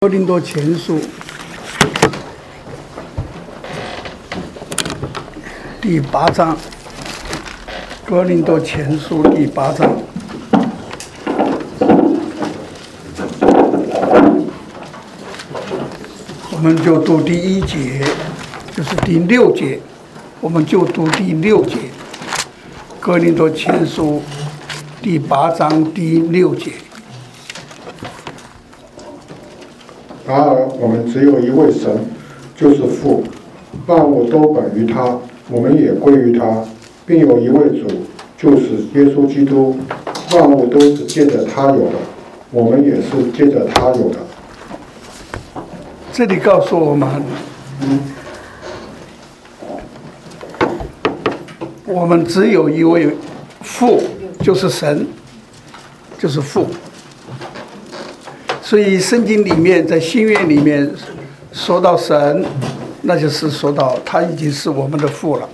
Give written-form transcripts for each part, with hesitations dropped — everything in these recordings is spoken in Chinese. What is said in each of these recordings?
哥林多前书第8章，哥林多前书第8章，我们就读第1节，就是第6节，我们就读第6节，哥林多前书第8章第6节。 然而，我们只有一位神，就是父，万物都本于他，我们也归于他，并有一位主，就是耶稣基督，万物都是借着他有的，我们也是借着他有的。 这里告诉我们，我们只有一位父，就是神，就是父。所以圣经里面在新约里面说到神，那就是说到他已经是我们的父了，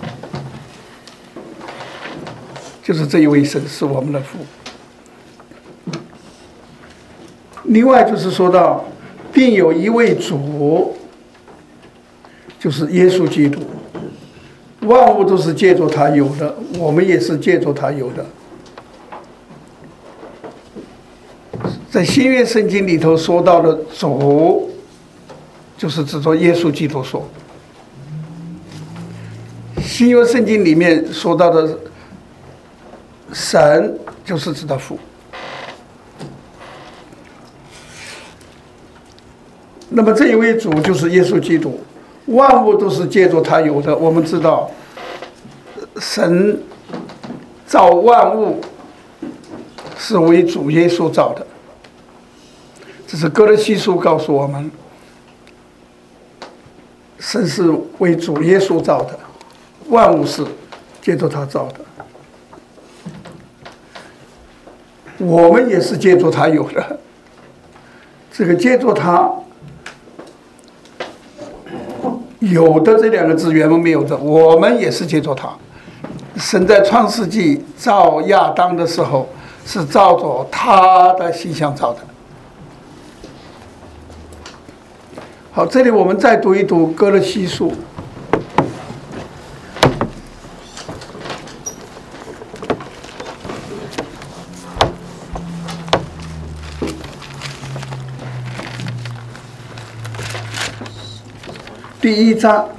就是这一位神是我们的父。另外就是说到并有一位主，就是耶稣基督，万物都是借着他有的，我们也是借着他有的。在新约圣经里头说到的主，就是指着耶稣基督说；新约圣经里面说到的神，就是指的父。那么这一位主就是耶稣基督，万物都是借着他有的。我们知道，神造万物是为主耶稣造的。这是哥罗西书告诉我们，神是为主耶稣造的，万物是借着他造的，我们也是借着他有的。这个借着他有的这两个字原文没有的，我们也是借着他。神在创世纪造亚当的时候，是照着他的形象造的。好，这里我们再读一读哥罗西书第1章。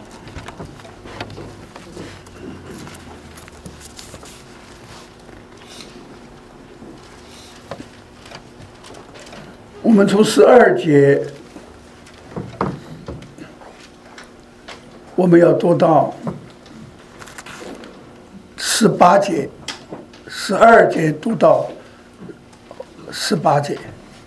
我们从12节我们要读到18节，12节读到18节。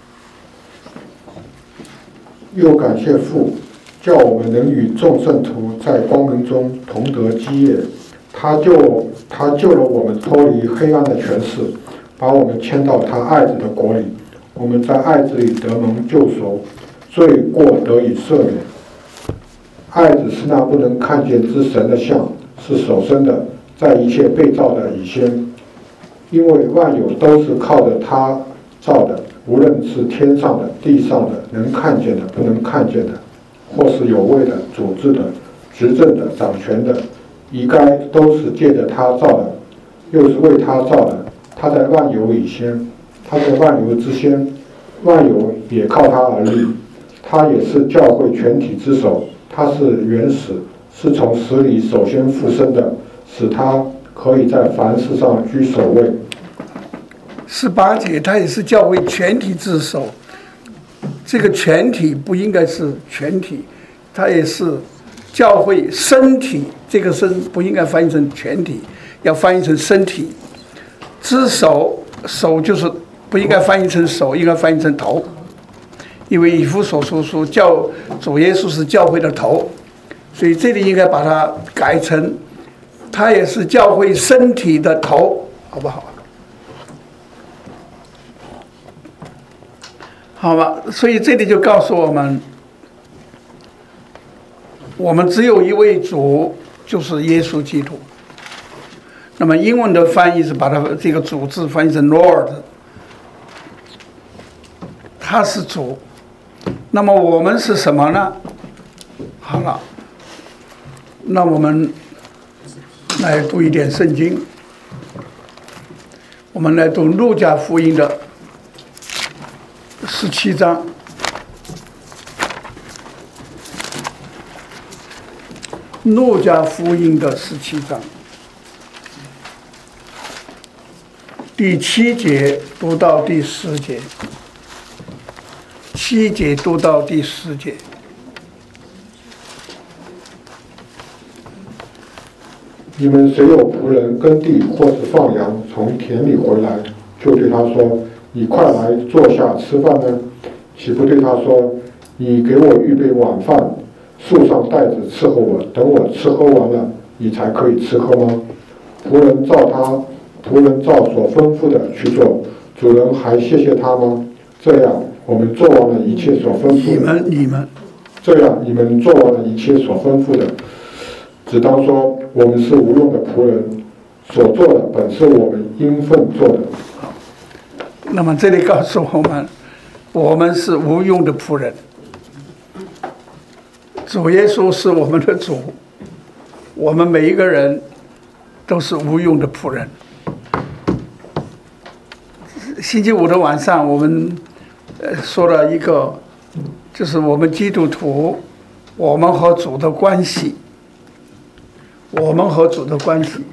又感谢父，叫我们能与众圣徒在光明中同得基业。他救了我们脱离黑暗的权势，把我们迁到他爱子的国里。我们在爱子里得蒙救赎，罪过得以赦免。爱子是那不能看见之神的像，是首生的，在一切被造的以先。因为万有都是靠着他造的，无论是天上的、地上的，能看见的、不能看见的，或是有位的、主治的、执政的、掌权的，一概都是借着他造的，又是为他造的。他在万有以先，他在万有之先，万有也靠他而立。他也是教会全体之首。他是原始，是从死里首先复生的，使他可以在凡事上居首位。 18节，他也是教会全体之首。这个全体不应该是全体，他也是教会身体。这个身不应该翻译成全体，要翻译成身体。之首，首就是不应该翻译成手，应该翻译成头。因为以弗所书教主耶稣是教会的头，所以这里应该把它改成他也是教会身体的头，好不好？好吧，所以这里就告诉我们，我们只有一位主，就是耶稣基督。那么英文的翻译是把它这个主字翻译成 Lord，他是主。 那么我们是什么呢？好了，那我们来读一点圣经。我们来读路加福音的17章。路加福音的17章第7节读到第10节，7节读到第10节。 你们谁有仆人耕地或是放羊，从田里回来，就对他说：“你快来坐下吃饭呢？”岂不对他说：“你给我预备晚饭，束上带子伺候我，等我吃喝完了，你才可以吃喝吗？”仆人照所吩咐的去做，主人还谢谢他吗？这样我们做完了一切所吩咐的。这样你们做完了一切所吩咐的，只当说我们是无用的仆人，所做的本是我们应分做的。 那么这里告诉我们，我们是无用的仆人。主耶稣是我们的主，我们每一个人都是无用的仆人。星期五的晚上，我们说了一个，就是我们基督徒，我们和主的关系。我们和主的关系，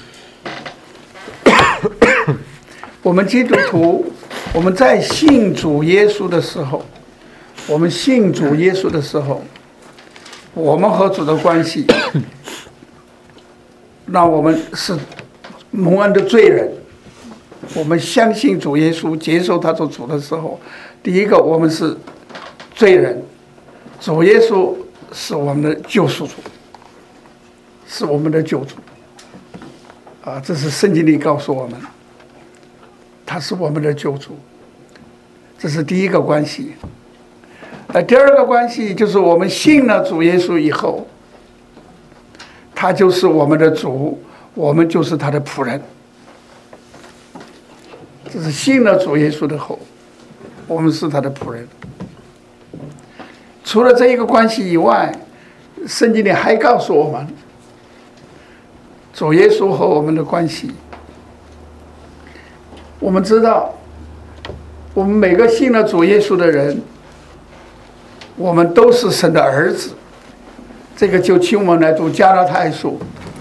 我们基督徒，我们在信主耶稣的时候，我们和主的关系，那我们是蒙恩的罪人。我们相信主耶稣，接受他做主的时候，第一个我们是罪人，主耶稣是我们的救赎主。是我们的救主啊！这是圣经里告诉我们，他是我们的救主。这是第一个关系。第二个关系就是我们信了主耶稣以后，他就是我们的主，我们就是他的仆人。这是信了主耶稣的后，我们是他的仆人。除了这一个关系以外，圣经里还告诉我们主耶稣和我们的关系。我们知道，我们每个信了主耶稣的人，我们都是神的儿子。这个就请我们来读加拉太书。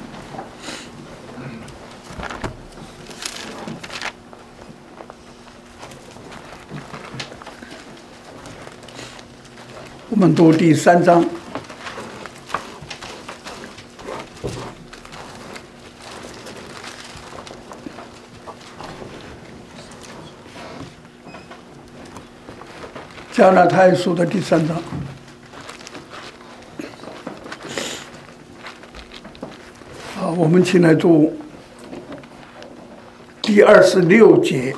我们读第3章。加拉太书的第3章，我们请来读第26节。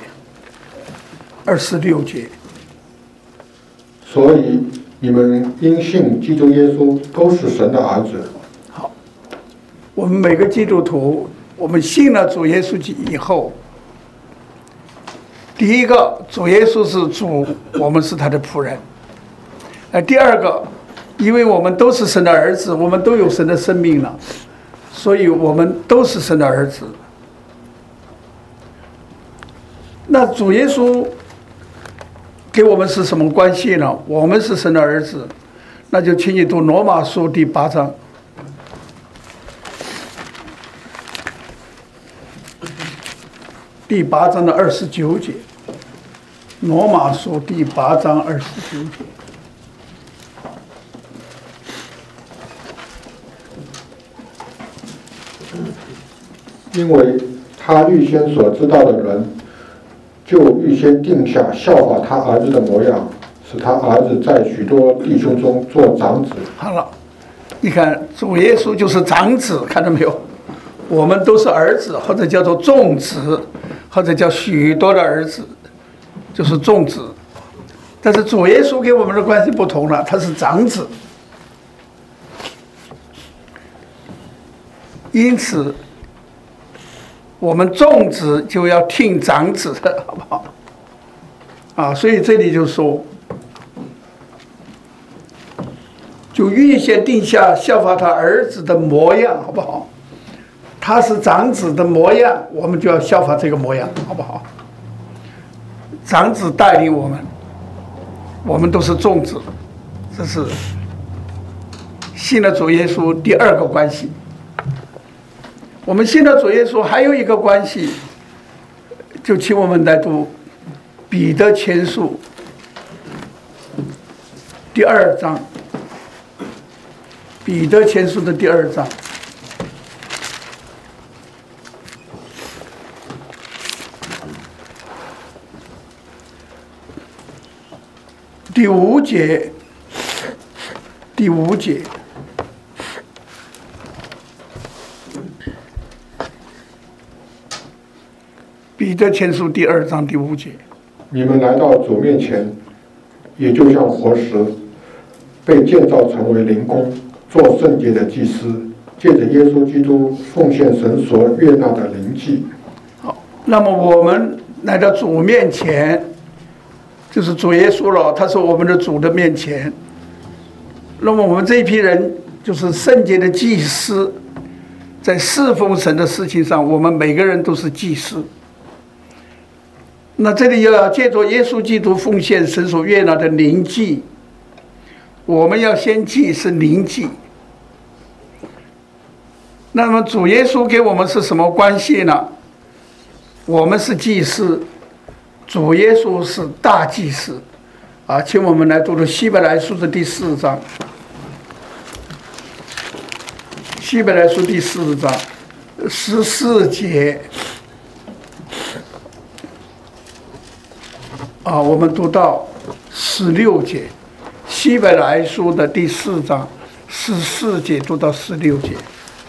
所以你们因信基督耶稣都是神的儿子。 好，我们每个基督徒，我们信了主耶稣以后，第一个，主耶稣是主，我们是他的仆人。第二个，因为我们都是神的儿子，我们都有神的生命了，所以我们都是神的儿子。那主耶稣给我们是什么关系呢？我们是神的儿子，那就请你读罗马书第8章。第8章的29节，罗马书第8章29节。 因为他预先所知道的人，就预先定下效法他儿子的模样，使他儿子在许多弟兄中做长子。 好了，你看主耶稣就是长子，看到没有？我们都是儿子，或者叫做众子，或者叫许多的儿子，就是众子。但是主耶稣给我们的关系不同了，他是长子。因此我们众子就要听长子的，好不好？所以这里就说就预先定下效法他儿子的模样，好不好？他是长子的模样，我们就要效法这个模样，好不好？长子带领我们，我们都是众子，这是信了主耶稣第二个关系。我们信了主耶稣还有一个关系，就请我们来读彼得前书第2章，彼得前书的第2章。第5节，彼得前书第2章第5节。 你们来到主面前，也就像活石，被建造成为灵宫，做圣洁的祭司，借着耶稣基督奉献神所悦纳的灵祭。 好，那么我们来到主面前，就是主耶稣了，他是我们的主的面前。那么我们这一批人就是圣洁的祭司，在侍奉神的事情上，我们每个人都是祭司。那这里又要借着耶稣基督奉献神所悦纳的灵祭，我们要先祭是灵祭。那么主耶稣给我们是什么关系呢？我们是祭司，主耶稣是大祭司。请我们来读读希伯来书的第4章。希伯来书第4章14节。我们读到16节，希伯来书的第4章14节读到16节。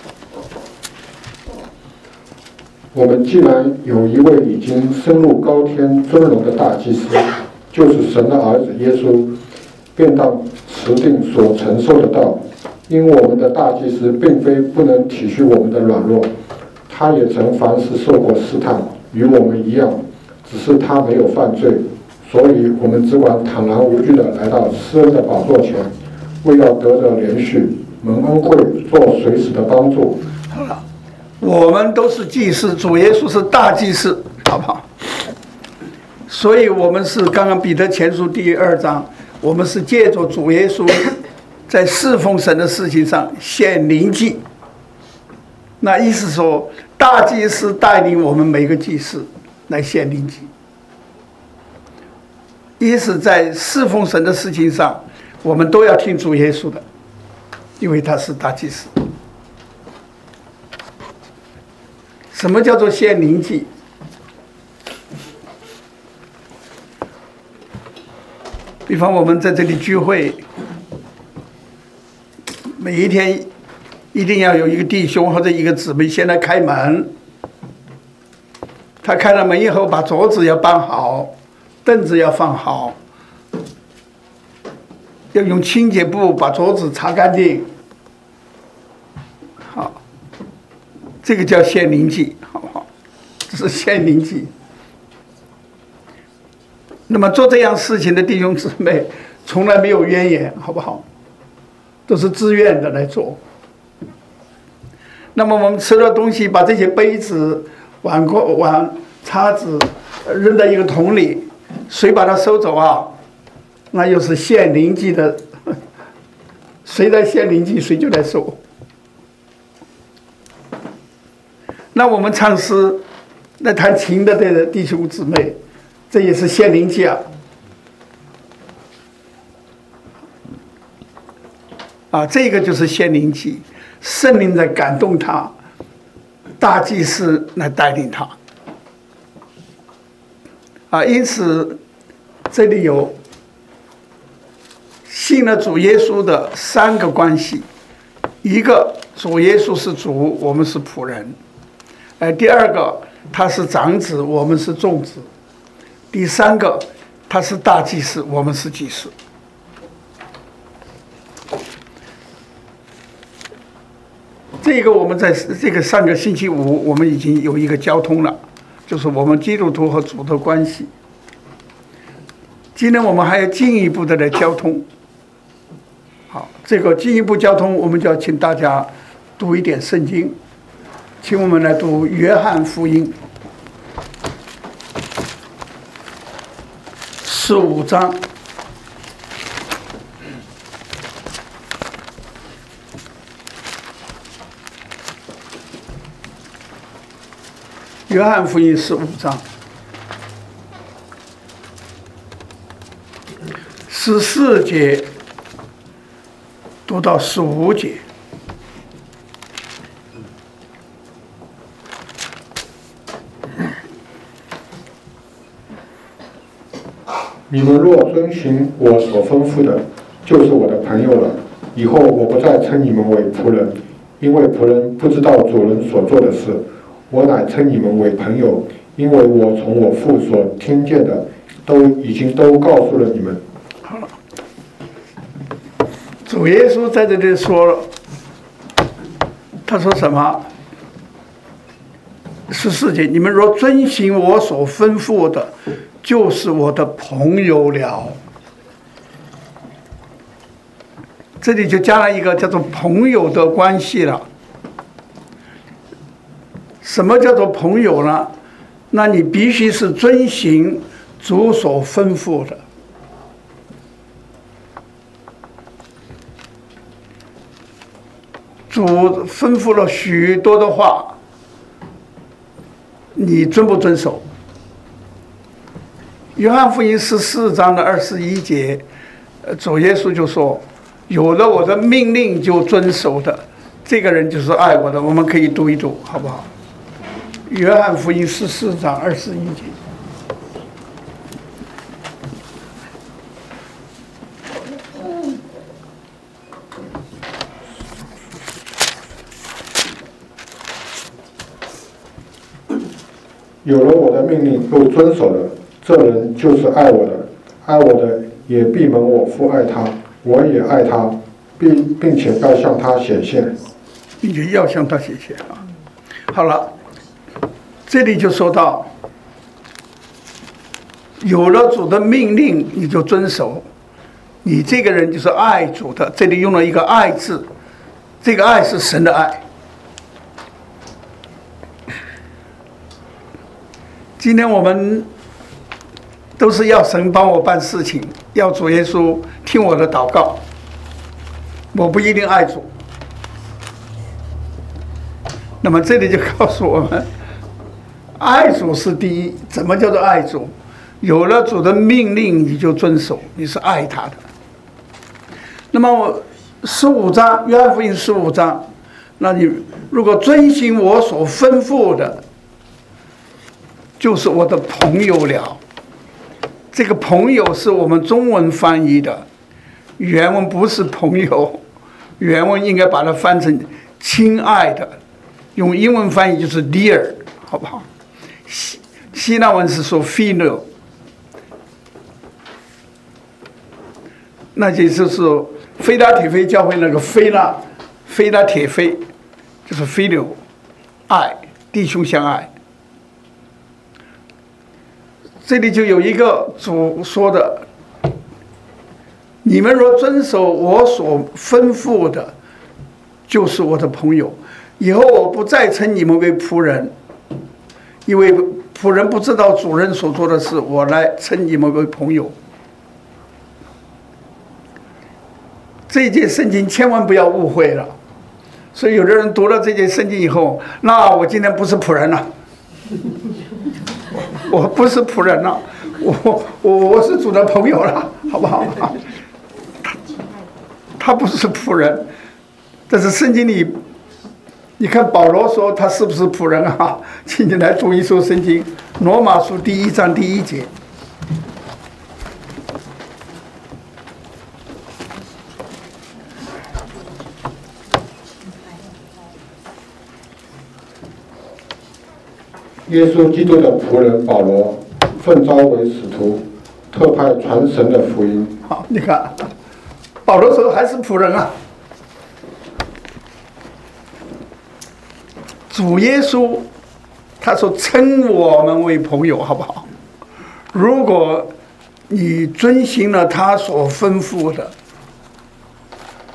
我们既然有一位已经升入高天尊荣的大祭司，就是神的儿子耶稣，便当持定所承受的道。因我们的大祭司并非不能体恤我们的软弱，他也曾凡事受过试探，与我们一样，只是他没有犯罪。所以我们只管坦然无惧地来到施恩的宝座前，为要得着连续蒙恩惠，做随时的帮助。 好了，我们都是祭司，主耶稣是大祭司，好不好？所以我们是刚刚彼得前书第2章，我们是借着主耶稣在侍奉神的事情上献灵祭。那意思说，大祭司带领我们每个祭司来献灵祭。一是在侍奉神的事情上，我们都要听主耶稣的，因为他是大祭司。什么叫做献灵祭？比方我们在这里聚会，每一天一定要有一个弟兄或者一个姊妹先来开门，他开了门以后，把桌子要搬好，凳子要放好，要用清洁布把桌子擦干净。好，这个叫献灵祭，好不好？这是献灵祭。那么做这样事情的弟兄姊妹，从来没有怨言，好不好？都是自愿的来做。那么我们吃了东西，把这些杯子、碗、叉子扔在一个桶里，谁把它收走啊？那又是献灵祭的，谁来献灵祭，谁就来收。那我们唱诗、来弹琴的这个弟兄姊妹，这也是献灵祭啊！这个就是献灵祭，圣灵在感动他，大祭司来带领他。因此这里有信了主耶稣的3个关系：一个，主耶稣是主，我们是仆人；第2个，他是长子，我们是众子；第3个，他是大祭司，我们是祭司。这个我们在这个上个星期五，我们已经有一个交通了，就是我们基督徒和主的关系。今天我们还要进一步的来交通。 好，这个进一步交通，我们就要请大家读一点圣经，请我们来读约翰福音15章。约翰福音15章14节读到15节。 你们若遵行我所吩咐的，就是我的朋友了。以后我不再称你们为仆人，因为仆人不知道主人所做的事。我乃称你们为朋友，因为我从我父所听见的，已经都告诉了你们。 好了，主耶稣在这里说了，他说什么？14节，你们若遵行我所吩咐的，就是我的朋友了。这里就加了一个叫做朋友的关系了。什么叫做朋友呢？那你必须是遵行主所吩咐的。主吩咐了许多的话，你遵不遵守？约翰福音14章的21节，主耶稣就说：“有了我的命令就遵守的，这个人就是爱我的。”我们可以读一读，好不好？约翰福音14章21节。 有了我的命令又遵守了，这人就是爱我的。爱我的也必蒙我父爱他，我也爱他，并且要向他显现。 并且要向他显现啊！好了。这里就说到，有了主的命令，你就遵守，你这个人就是爱主的。这里用了一个“爱”字，这个爱是神的爱。今天我们都是要神帮我办事情，要主耶稣听我的祷告，我不一定爱主。那么这里就告诉我们，爱主是第一。怎么叫做爱主？有了主的命令，你就遵守，你是爱他的。那么15章，约翰福音15章，那你如果遵行我所吩咐的，就是我的朋友了。这个朋友是我们中文翻译的，原文不是朋友，原文应该把它翻成亲爱的，用英文翻译就是 dear， 好不好？希腊文是说 philo， 那就是菲拉铁菲教会那个菲拉铁菲，就是 philo， 爱，弟兄相爱。这里就有一个主说的：你们若遵守我所吩咐的，就是我的朋友。以后我不再称你们为仆人，因为仆人不知道主人所做的事，我来称你们为朋友。这一节圣经千万不要误会了。所以有的人读了这节圣经以后，那我今天不是仆人了，我不是仆人了，我是主的朋友了，好不好？他不是仆人，但是圣经里。你看保罗说他是不是仆人啊？请你来读一首圣经，《罗马书》第1章第1节。 耶稣基督的仆人保罗，奉召为使徒，特派传神的福音。 好，你看，保罗说还是仆人啊。主耶稣他说称我们为朋友，好不好？如果你遵行了他所吩咐的，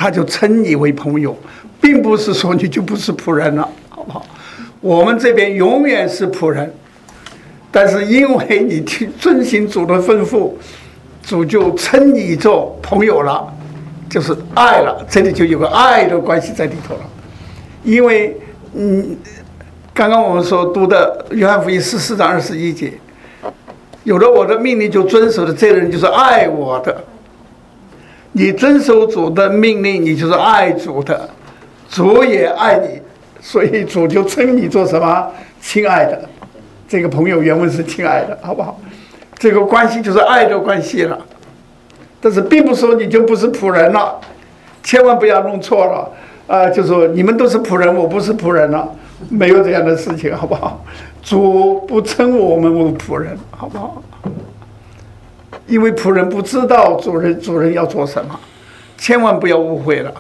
他就称你为朋友，并不是说你就不是仆人了，好不好？我们这边永远是仆人，但是因为你遵行主的吩咐，主就称你做朋友了，就是爱了，这里就有个爱的关系在里头了。因为刚刚我们所读的约翰福音14章21节，有了我的命令就遵守的，这个人就是爱我的。你遵守主的命令，你就是爱主的，主也爱你，所以主就称你做什么？亲爱的。这个朋友原文是亲爱的，好不好？这个关系就是爱的关系了。但是并不说你就不是仆人了，千万不要弄错了。就说你们都是仆人，我不是仆人了，没有这样的事情，好不好？主不称我们为仆人，好不好？因为仆人不知道主人要做什么，千万不要误会了。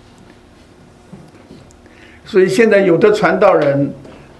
所以现在有的传道人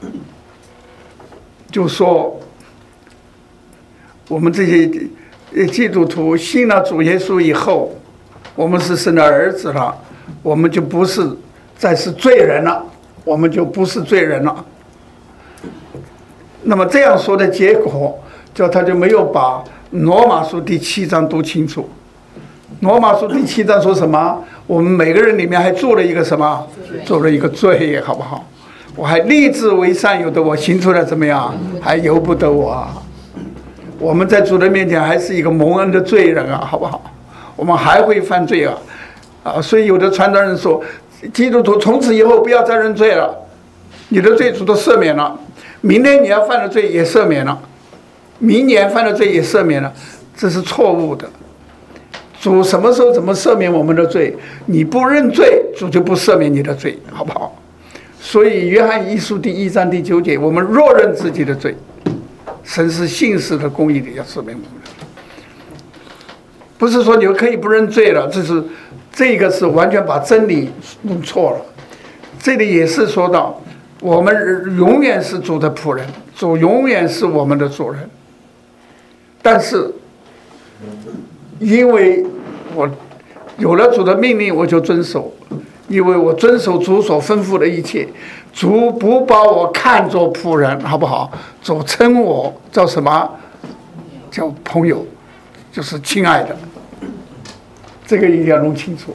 就说，我们这些基督徒信了主耶稣以后，我们是神的儿子了，我们就不是再是罪人了，我们就不是罪人了。那么这样说的结果，他就没有把罗马书第7章读清楚。罗马书第7章说什么？我们每个人里面还做了一个什么？做了一个罪，好不好？我还立志为善，有的我行出来怎么样？还由不得我啊！我们在主的面前还是一个蒙恩的罪人啊，好不好？我们还会犯罪啊！所以有的传道人说，基督徒从此以后不要再认罪了，你的罪主都赦免了，明天你要犯的罪也赦免了，明年犯的罪也赦免了，这是错误的。主什么时候怎么赦免我们的罪？你不认罪，主就不赦免你的罪，好不好？所以约翰一书第1章第9节，我们若认自己的罪，神是信实的公义的，要赦免我们的。不是说你可以不认罪了，这个是完全把真理弄错了。这里也是说到，我们永远是主的仆人，主永远是我们的主人。但是因为我有了主的命令，我就遵守，因为我遵守主所吩咐的一切，主不把我看作仆人，好不好？主称我叫什么？叫朋友，就是亲爱的。这个一定要弄清楚，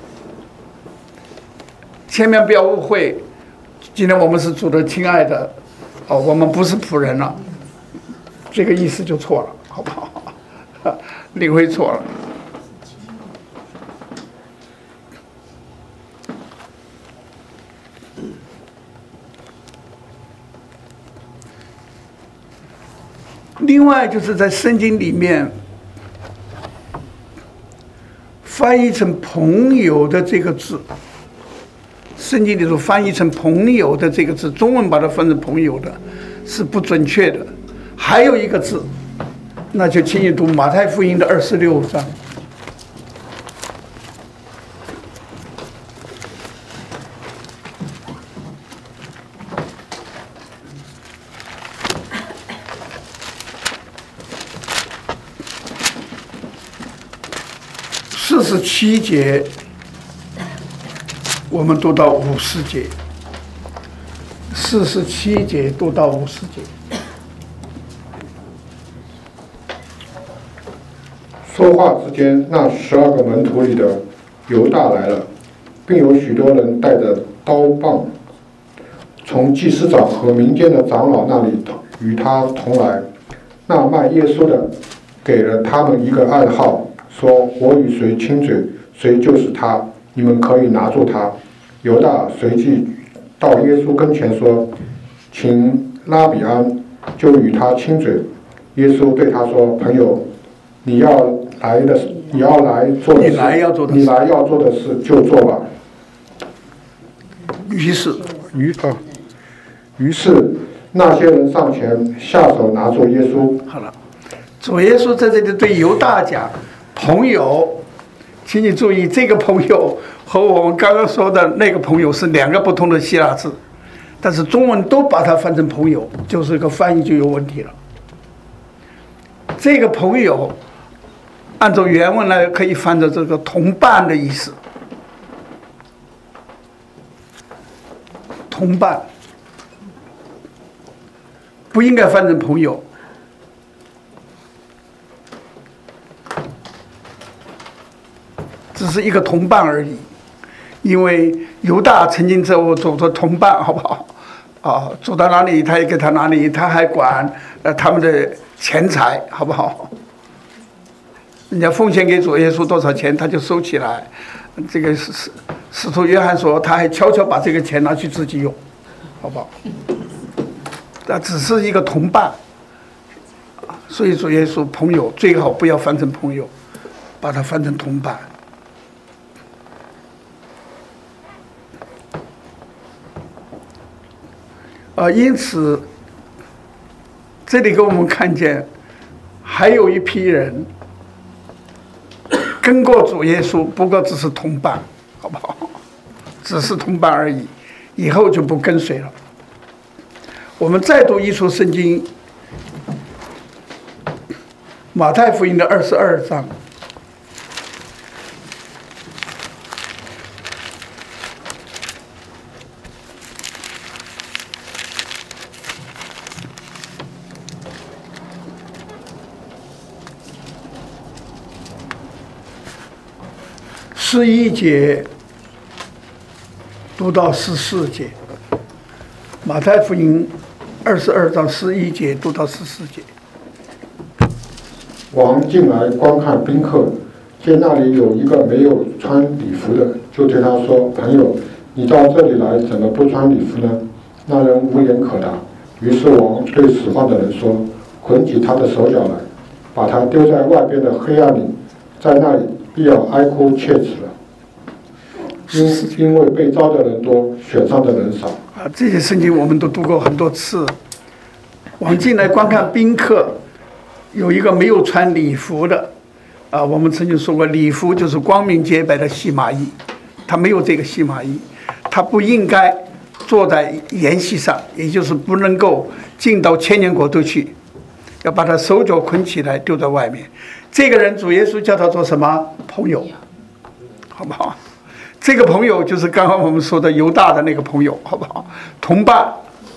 千万不要误会。今天我们是主的亲爱的，我们不是仆人了，这个意思就错了，好不好？领会错了。另外就是在圣经里面翻译成朋友的这个字，圣经里头翻译成朋友的这个字，中文把它翻成朋友的是不准确的。还有一个字，那就请你读马太福音的26章。47节，我们读到50节，47节读到50节。 说话之间，那12个门徒里的犹大来了，并有许多人带着刀棒，从祭司长和民间的长老那里与他同来。那卖耶稣的给了他们一个暗号，说：“我与谁亲嘴，谁就是他，你们可以拿住他。”犹大随即到耶稣跟前说：“请拉比安。”就与他亲嘴。耶稣对他说：“朋友，你来要做的事就做吧。”于是那些人上前下手拿住耶稣。 好了，主耶稣在这里对犹大讲朋友，请你注意，这个朋友和我们刚刚说的那个朋友是2个不同的希腊字，但是中文都把它翻成朋友，就是个翻译就有问题了。这个朋友按照原文来可以翻成这个同伴的意思， 同伴，不应该翻成朋友。只是一个同伴而已，因为犹大曾经在我做同伴，好不好？走到哪里他也给他哪里，他还管他们的钱财，好不好？人家奉献给主耶稣多少钱，他就收起来。这个使徒约翰说，他还悄悄把这个钱拿去自己用，好不好？那只是一个同伴，所以主耶稣朋友最好不要翻成朋友，把它翻成同伴。因此，这里给我们看见，还有一批人跟过主耶稣，不过只是同伴，好不好？只是同伴而已，以后就不跟随了。我们再读一处圣经，马太福音的22章。11节读到14节，马太福音22章11节读到14节。 王进来观看宾客，见那里有一个没有穿礼服的，就对他说：“朋友，你到这里来，怎么不穿礼服呢？”那人无言可答。于是王对使唤的人说：“捆起他的手脚来，把他丢在外边的黑暗里，在那里必要哀哭切齿了。因为被招的人多，选上的人少。” 这些圣经我们都读过很多次。王进来观看宾客，有一个没有穿礼服的，我们曾经说过，礼服就是光明洁白的细麻衣，他没有这个细麻衣，他不应该坐在筵席上，也就是不能够进到千年国度去，要把他手脚捆起来丢在外面。这个人主耶稣叫他做什么？朋友，好不好？这个朋友就是刚刚我们说的犹大的那个朋友，好不好？同伴，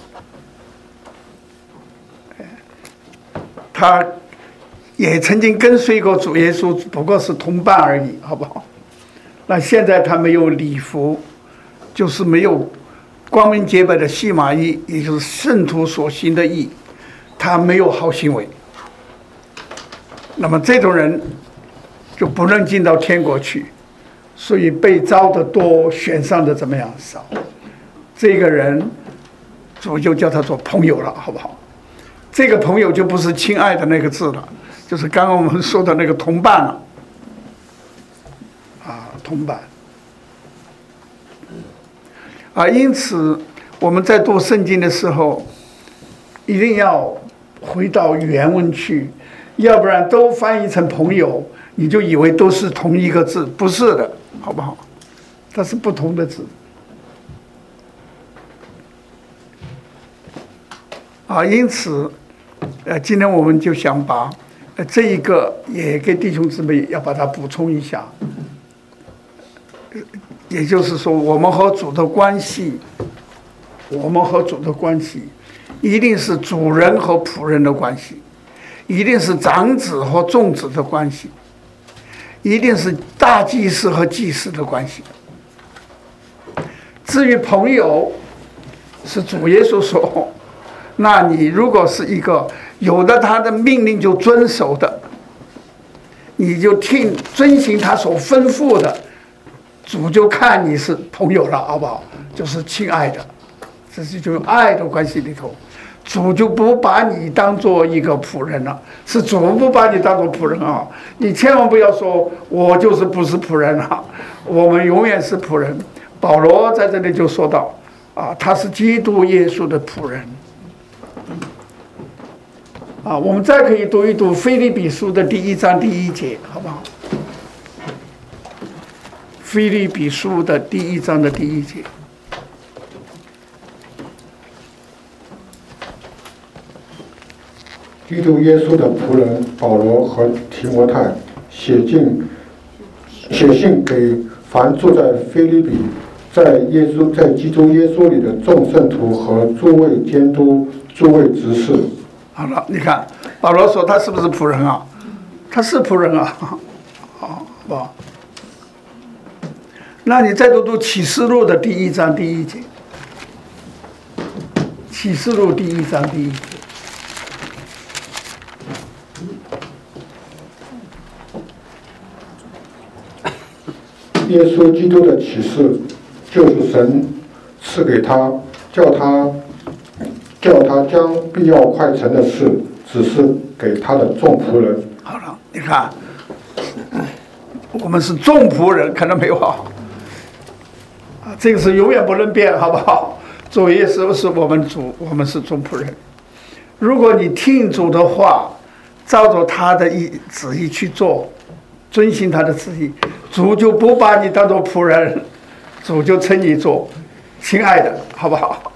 他也曾经跟随过主耶稣，不过是同伴而已，好不好？那现在他没有礼服，就是没有光明洁白的细麻衣，也就是圣徒所行的义，他没有好行为。那么这种人就不能进到天国去。所以被招的多，选上的怎么样少？这个人主就叫他做朋友了，好不好？这个朋友就不是亲爱的那个字了，就是刚刚我们说的那个同伴了。同伴。因此我们在读圣经的时候，一定要回到原文去，要不然都翻译成朋友，你就以为都是同一个字，不是的。好不好？它是不同的字。因此，今天我们就想把这一个也给弟兄姊妹要把它补充一下。也就是说，我们和主的关系，一定是主人和仆人的关系，一定是长子和众子的关系。一定是大祭司和祭司的关系。至于朋友，是主耶稣说，那你如果是一个有的他的命令就遵守的，你就遵行他所吩咐的，主就看你是朋友了，好不好？就是亲爱的，这是就爱的关系里头。主就不把你当做一个仆人了，是主不把你当做仆人啊！你千万不要说我就是不是仆人啊，我们永远是仆人。保罗在这里就说到，他是基督耶稣的仆人。我们再可以读一读腓立比书的第1章第1节，好不好？腓立比书的第1章的第1节。 基督耶稣的仆人保罗和提摩太写信给凡住在腓立比在基督耶稣里的众圣徒和诸位监督、诸位执事。 好了，你看保罗说他是不是仆人啊？他是仆人啊，好吧？那你再读启示录的第1章第1节，启示录第1章第1节。 耶稣基督的启示，就是神赐给他，叫他将必要快成的事指示给他的众仆人。 好了，你看，我们是众仆人，看到没有啊？这个是永远不能变，好不好？主耶稣是我们主，我们是众仆人。如果你听主的话，照着他的旨意去做，遵行他的旨意，主就不把你当做仆人，主就称你做亲爱的，好不好？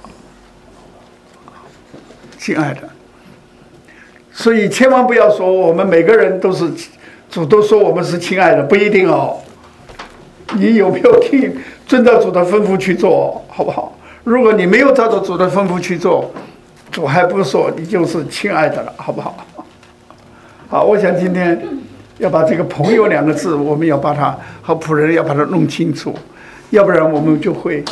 亲爱的。所以千万不要说我们每个人都是主都说我们是亲爱的，不一定哦。你有没有遵照主的吩咐去做，好不好？如果你没有照着主的吩咐去做，主还不说你就是亲爱的了，好不好？好，我想今天要把这个朋友2个字，我们要把它和仆人要把它弄清楚，要不然我们就会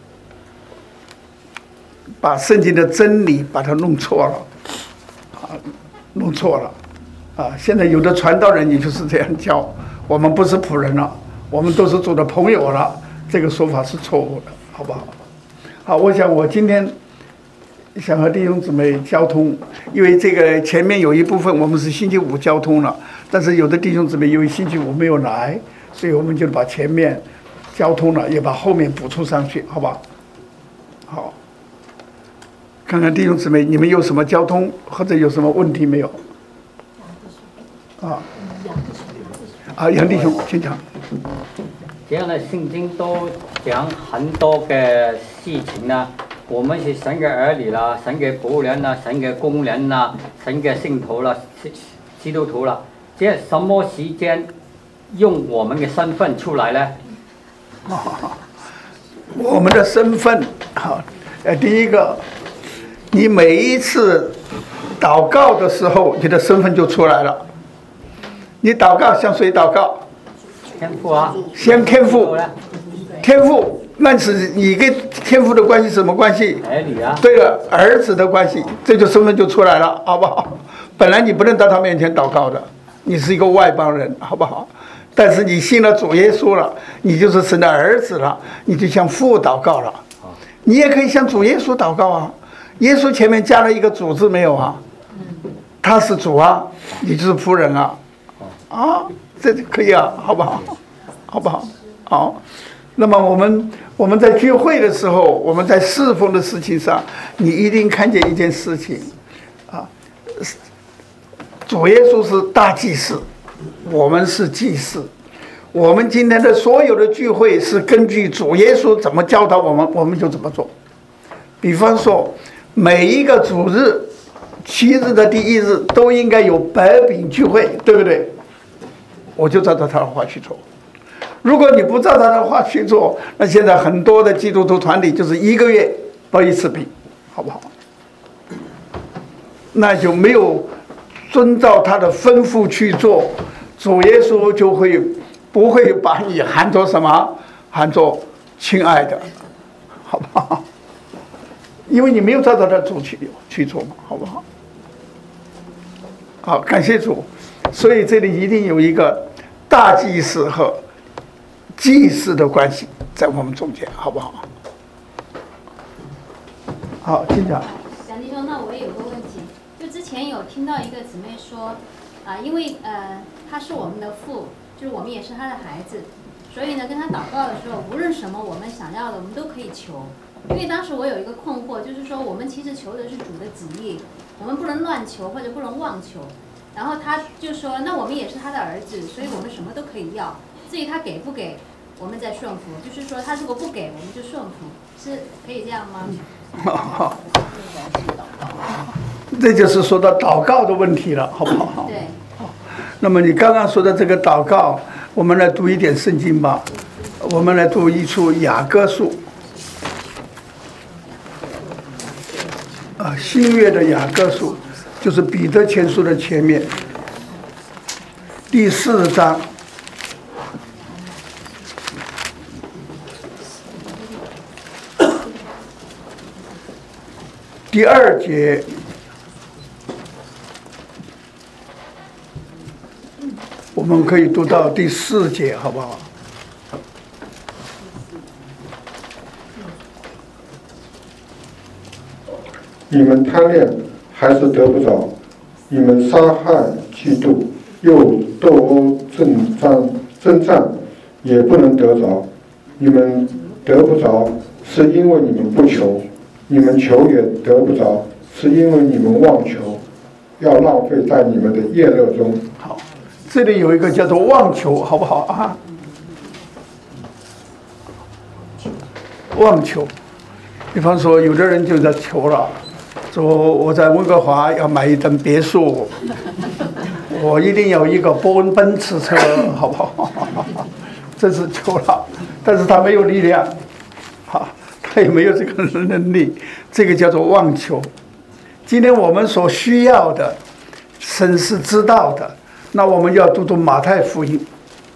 把圣经的真理把它弄错了，弄错了，现在有的传道人也就是这样教，我们不是仆人了，我们都是主的朋友了，这个说法是错误的，好不好？好，我想我今天想和弟兄姊妹交通，因为这个前面有一部分我们是星期五交通了，但是有的弟兄姊妹因为星期五没有来，所以我们就把前面交通了，也把后面补充上去，好吧？好，看看弟兄姊妹你们有什么交通或者有什么问题没有？杨弟兄，请讲。 这样的圣经都讲很多的事情呢，我们是神的儿女啦，神的仆人啦，神的工人啦，神的信徒啦，基督徒啦，这什么时间用我们的身份出来呢？ 我们的身份，第一个，你每一次祷告的时候，你的身份就出来了。你祷告向谁祷告？ 天父啊， 向天父。天父，那是你跟天父的关系什么关系？ 儿女啊。 对了，儿子的关系，这就身份就出来了，好不好？本来你不能到他面前祷告的，你是一个外邦人，好不好？但是你信了主耶稣了，你就是神的儿子了，你就向父祷告了。你也可以向主耶稣祷告啊。耶稣前面加了一个主字没有啊？他是主啊，你就是仆人啊。这可以啊，好不好？好不好？好。那么我们在聚会的时候，我们在侍奉的事情上，你一定看见一件事情，主耶稣是大祭司，我们是祭司。我们今天的所有的聚会是根据主耶稣怎么教导我们，我们就怎么做。比方说，每一个主日，7日的第1日都应该有白饼聚会，对不对？我就照着他的话去做。如果你不照他的话去做，那现在很多的基督徒团体就是1个月包1次饼，好不好？那就没有遵照他的吩咐去做，主耶稣就不会把你喊作什么？喊作亲爱的，好不好？因为你没有照着他主去做嘛，好不好？好，感谢主。所以这里一定有一个大祭司和祭司的关系在我们中间，好不好？好，请讲。 蒋弟兄，那我也有个问题，就之前有听到一个姊妹说，因为他是我们的父，就是我们也是他的孩子，所以呢，跟他祷告的时候，无论什么我们想要的，我们都可以求。因为当时我有一个困惑，就是说我们其实求的是主的旨意，我们不能乱求或者不能妄求。然后他就说，那我们也是他的儿子，所以我们什么都可以要。至于他给不给，我们再顺服。就是说，他如果不给，我们就顺服，是可以这样吗？ 这就是说到祷告的问题了，好不好？ 对。 那么你刚刚说的这个祷告，我们来读一点圣经吧。我们来读一处雅歌书。 新约的雅各书，就是彼得前书的前面，第4章。第2节，我们可以读到第4节，好不好？ 你们贪恋还是得不着，你们杀害、嫉妒，又斗殴、征战，也不能得着。你们得不着，是因为你们不求；你们求也得不着，是因为你们妄求，要浪费在你们的宴乐中。 好，这里有一个叫做妄求，好不好啊？妄求，比方说，有的人就在求了。说我在温哥华要买一栋别墅，我一定有一个奔驰车，好不好？这是求了，但是他没有力量，他也没有这个能力，这个叫做妄求。今天我们所需要的，神是知道的，那我们要读读马太福音。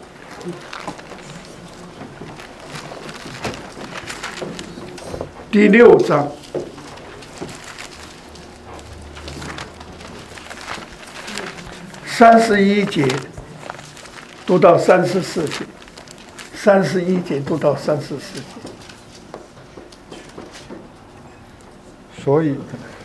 第6章。31节读到34节，31节读到34节。 所以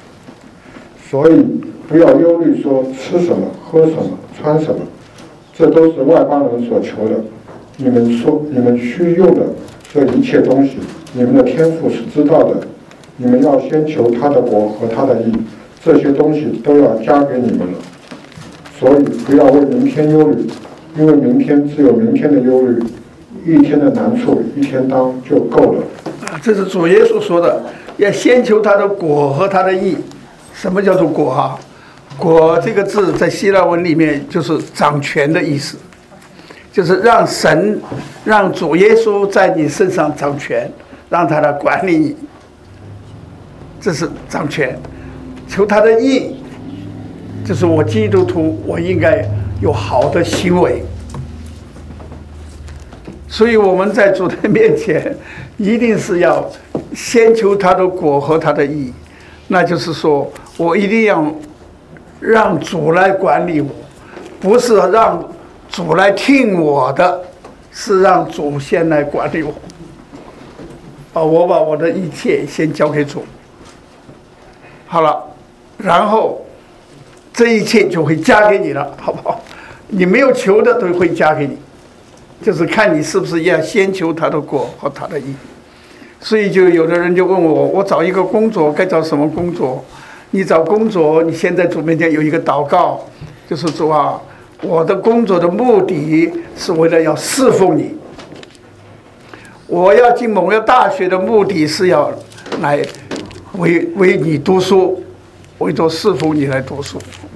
不要忧虑说吃什么、喝什么、穿什么，这都是外邦人所求的。你们需用的这一切东西，你们的天父是知道的。你们要先求他的国和他的义，这些东西都要加给你们了。所以不要为明天忧虑，因为明天只有明天的忧虑，一天的难处一天当就够了。 这是主耶稣说的，要先求他的国和他的义。什么叫做国啊？国这个字在希腊文里面就是掌权的意思，就是让神、让主耶稣在你身上掌权，让他来管理你，这是掌权。求他的义，就是我基督徒，我应该有好的行为。所以我们在主的面前，一定是要先求他的国和他的义，那就是说我一定要让主来管理我，不是让主来听我的，是让主先来管理我。我把我的一切先交给主，好了，然后这一切就会加给你了，好不好？你没有求的都会加给你，就是看你是不是要先求他的国和他的义。所以就有的人就问我找一个工作该找什么工作？你找工作，你现在主面前有一个祷告，就是主啊，我的工作的目的是为了要侍奉你。我要进某个大学的目的是要来为你读书，为着侍奉你来读书。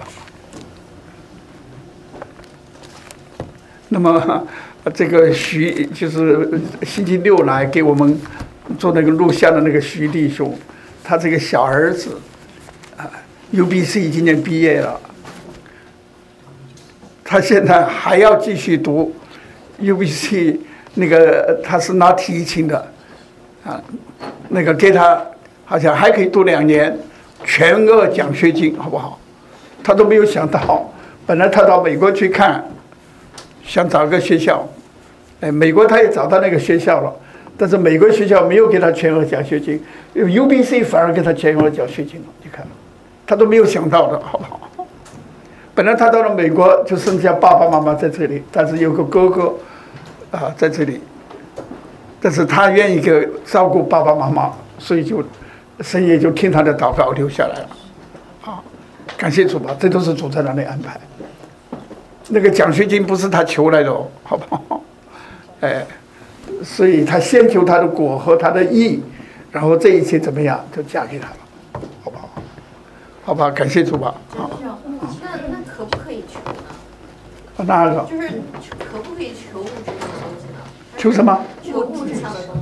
那么这个就是星期六来给我们做那个录像的那个徐弟兄，他这个小儿子UBC 今年毕业了，他现在还要继续读 UBC， 那个他是拿提琴的那个给他好像还可以读2年，全额奖学金，好不好？他都没有想到，本来他到美国去看，想找个学校，美国他也找到那个学校了，但是美国学校没有给他全额奖学金 ，UBC 反而给他全额奖学金了，你看。他都没有想到的，好不好？本来他到了美国就剩下爸爸妈妈在这里，但是有个哥哥在这里，但是他愿意给照顾爸爸妈妈，所以就神也就听他的祷告留下来了。感谢主吧，这都是主在那里安排。那个奖学金不是他求来的哦，好不好？所以他先求他的果和他的义，然后这一切怎么样就嫁给他了。好吧，感谢主吧。 那可不可以求呢？ 哪个？ 就是可不可以求物质上的东西呢？ 求什么？ 求物质上的东西。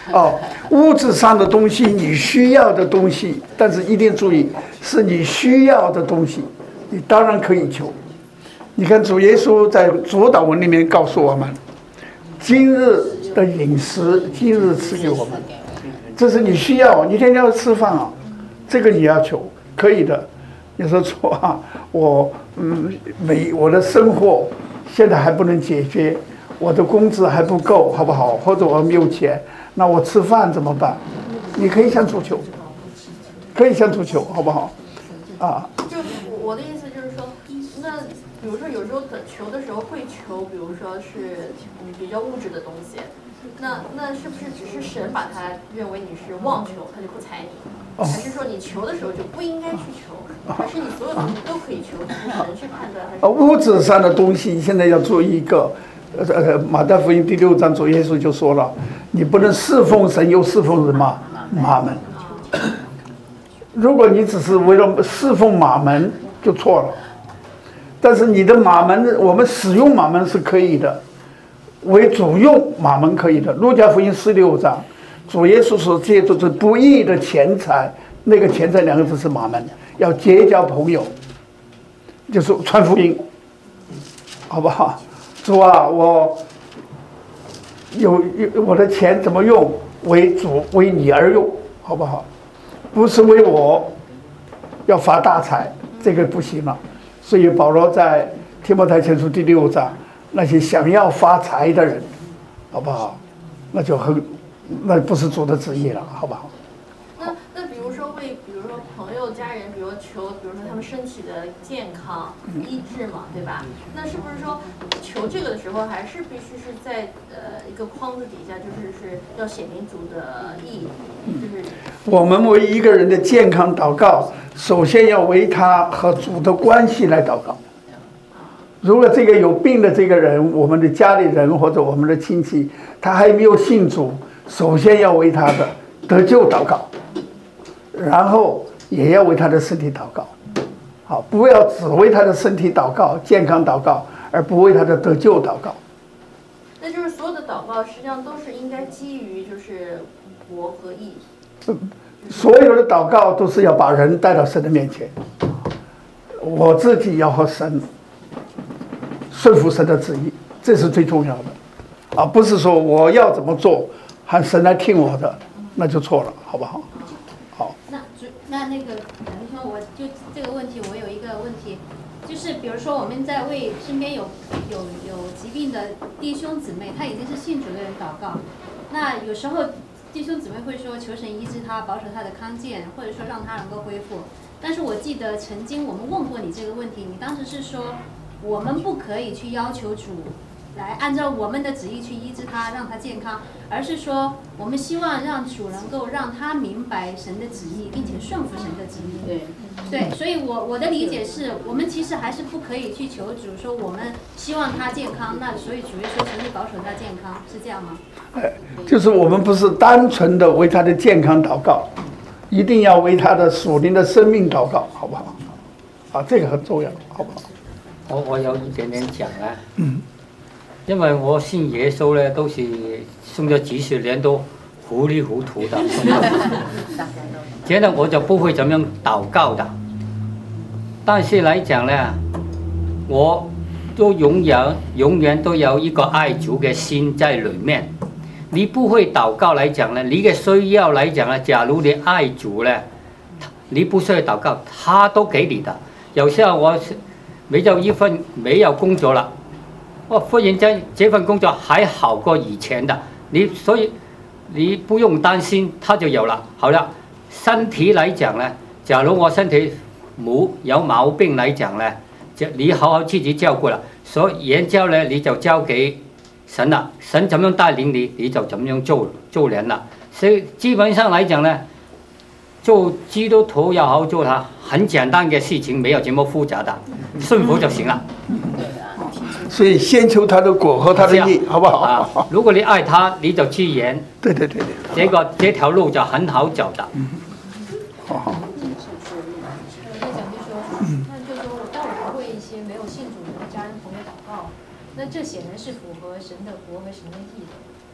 哦，物质上的东西你需要的东西，但是一定注意是你需要的东西，你当然可以求。你看主耶稣在主祷文里面告诉我们，今日的饮食今日赐给我们，这是你需要，你天天要吃饭啊，这个你要求可以的。你说我的生活现在还不能解决，我的工资还不够，好不好？或者我没有钱，那我吃饭怎么办？你可以向主求，可以向主求，好不好？啊， 就我的意思就是说，那比如说有时候求的时候会求，比如说是比较物质的东西，那是不是只是神把他认为你是妄求，他就不睬你？还是说你求的时候就不应该去求？还是你所有东西都可以求，只是神去判断？还是物质上的东西现在要注意一个，马太福音第6章主耶稣就说了，你不能侍奉神又侍奉什么马门。如果你只是为了侍奉马门就错了，但是你的马门，我们使用马门是可以的，为主用马门可以的。路加福音16章，主耶稣说借助这不义的钱财，那个钱财2个字是马门，要结交朋友，就是传福音，好不好？主啊，我有我的钱怎么用？为主为你而用，好不好？不是为我要发大财，这个不行了。所以保罗在提摩太前书第6章，那些想要发财的人，好不好？那不是主的旨意了，好不好？ 那比如说比如说朋友家人，比如求，比如说他们身体的健康医治嘛，对吧？那是不是说求这个的时候，还是必须是在一个框子底下，就是要显明主的意，就是我们为一个人的健康祷告，首先要为他和主的关系来祷告。如果这个有病的这个人，我们的家里人或者我们的亲戚，他还没有信主，首先要为他的得救祷告，然后也要为他的身体祷告。好，不要只为他的身体祷告、健康祷告，而不为他的得救祷告。 那就是所有的祷告实际上都是应该基于就是国和义。 所有的祷告都是要把人带到神的面前，我自己要和神顺服神的旨意，这是最重要的，不是说我要怎么做，喊神来听我的，那就错了，好不好？好。 那个，你说我就这个问题，我有一个问题，就是比如说我们在为身边有疾病的弟兄姊妹，他已经是信主的人祷告，那有时候弟兄姊妹会说求神医治他，保守他的康健，或者说让他能够恢复。但是我记得曾经我们问过你这个问题，你当时是说我们不可以去要求主来按照我们的旨意去医治他，让他健康，而是说我们希望让主能够让他明白神的旨意，并且顺服神的旨意。对，所以我的理解是我们其实还是不可以去求主说我们希望他健康，那所以主耶稣求你保守他健康，是这样吗？ 就是我们不是单纯的为他的健康祷告，一定要为他的属灵的生命祷告，好不好？这个很重要，好不好？ 我有一点点讲啊，因为我信耶稣呢，都是信咗几十年都糊里糊涂的，觉得我就不会怎么样祷告的。但是来讲呢，我都永远都有一个爱主的心在里面。你不会祷告来讲呢，你的需要来讲呢，假如你爱主呢，你不需要祷告，他都给你的。有时候我没有工作了，我忽然间这份工作还好过以前的，所以你不用担心，他就有了。好了，身体来讲呢，假如我身体有毛病来讲呢，你好好自己照顾了，所以研究呢你就交给神了，神怎么样带领你，你就怎么样做人了。所以基本上来讲呢，做基督徒要好好做它，很简单的事情，没有这么复杂的，顺服就行了。 所以先求他的果和他的义，好不好？ 如果你爱他，你就去演。 对， 这条路就很好走的。 好。 我在讲就说，那就说当我们为一些没有信主的家人朋友祷告，那这显然是符合神的国和神的义的。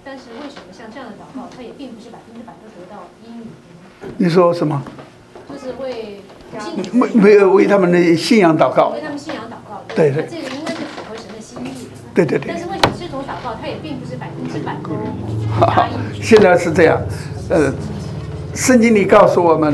但是为什么像这样的祷告，他也并不是100%都得到应允？ 你说什么？ 就是为没有为他们的信仰祷告为。他们信仰祷告， 对那这个应该是符合神的心意。 对。 但是为什么这种祷告，他也并不是100%都答应？ 现在是这样，圣经里告诉我们，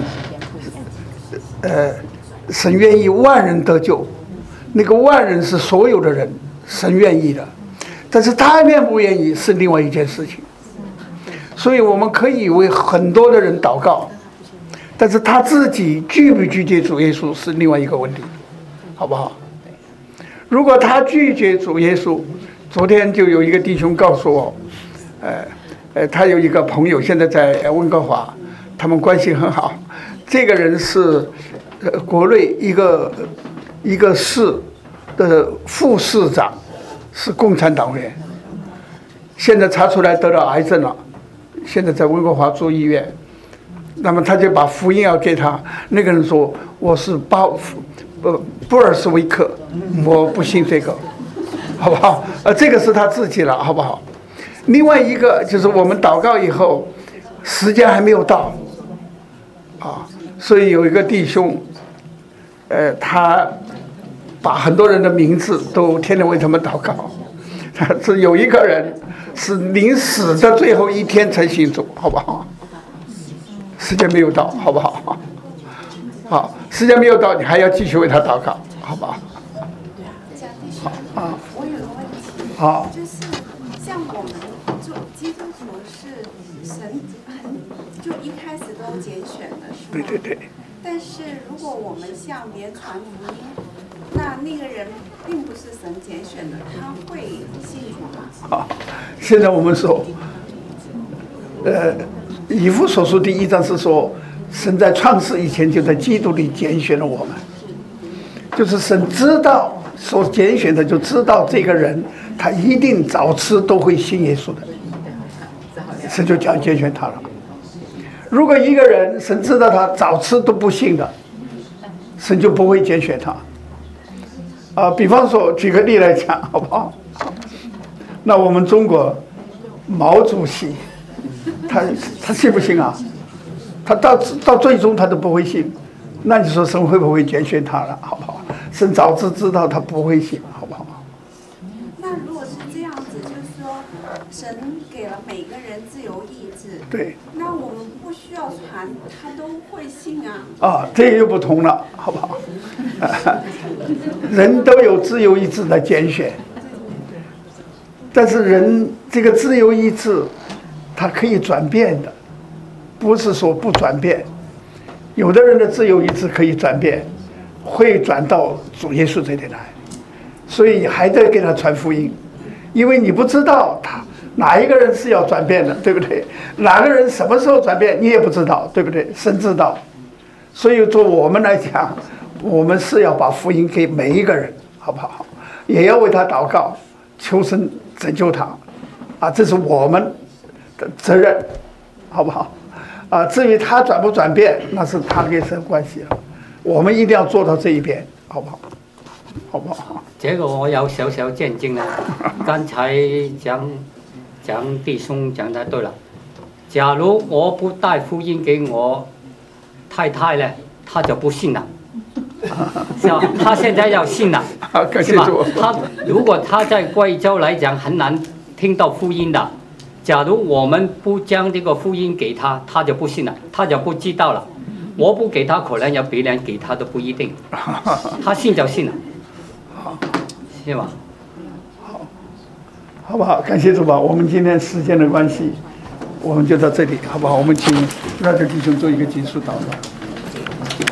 神愿意万人得救，那个万人是所有的人，神愿意的，但是他愿不愿意是另外一件事情。所以我们可以为很多的人祷告，但是他自己拒不拒绝主耶稣是另外一个问题，好不好？如果他拒绝主耶稣，昨天就有一个弟兄告诉我，他有一个朋友现在在温哥华，他们关系很好。这个人是国内一个市的副市长，是共产党员，现在查出来得了癌症了，现在在温哥华住医院。那么他就把福音要给他，那个人说我是布尔什维克，我不信这个，好不好？这个是他自己了，好不好？另外一个就是我们祷告以后，时间还没有到，所以有一个弟兄，他把很多人的名字都天天为他们祷告，是有一个人是临死的最后一天才信主，好不好？时间没有到，好不好？好，时间没有到，你还要继续为他祷告，好不好？ 我有个问题， 好， 就是像我们做基督徒是神就一开始都拣选的，是吗？ 对。 但是如果我们向别人传福音，那个人并不是神拣选的，他会信主吗？ 好，现在我们说，以弗所书第1章是说，神在创世以前就在基督里拣选了我们，就是神知道所拣选的，就知道这个人他一定早迟都会信耶稣的，神就讲拣选他了。如果一个人神知道他早迟都不信的，神就不会拣选他。比方说举个例来讲，好不好？那我们中国毛主席，他信不信啊？他到最终他都不会信，那你说神会不会拣选他了？好不好？神早知道他不会信，好不好？ 那如果是这样子，就是说神给了每个人自由意志， 对。 那我们不需要传，他都会信啊。 这又不同了，好不好？人都有自由意志的拣选，但是人这个自由意志，它可以转变的，不是说不转变。有的人的自由意志可以转变，会转到主耶稣这里来，所以还得给他传福音，因为你不知道他哪一个人是要转变的，对不对？哪个人什么时候转变你也不知道，对不对？神知道。所以对我们来讲，我们是要把福音给每一个人，好不好？也要为他祷告，求神拯救他，这是我们的责任，好不好？至于他转不转变，那是他跟神关系了，我们一定要做到这一边，好不好？好不好？ 这个我有小小见证啊。刚才讲弟兄讲的对了，假如我不带福音给我太太呢，她就不信了。是吧？她现在要信了，是吧？如果她在贵州来讲很难听到福音的，假如我们不将这个福音给她，她就不信了，她就不知道了。我不给她，可能有别人给她都不一定。她信就信了，是吧？ 好不好？感谢主吧。我们今天时间的关系，我们就到这里，好不好？我们请让这弟兄做一个结束祷告。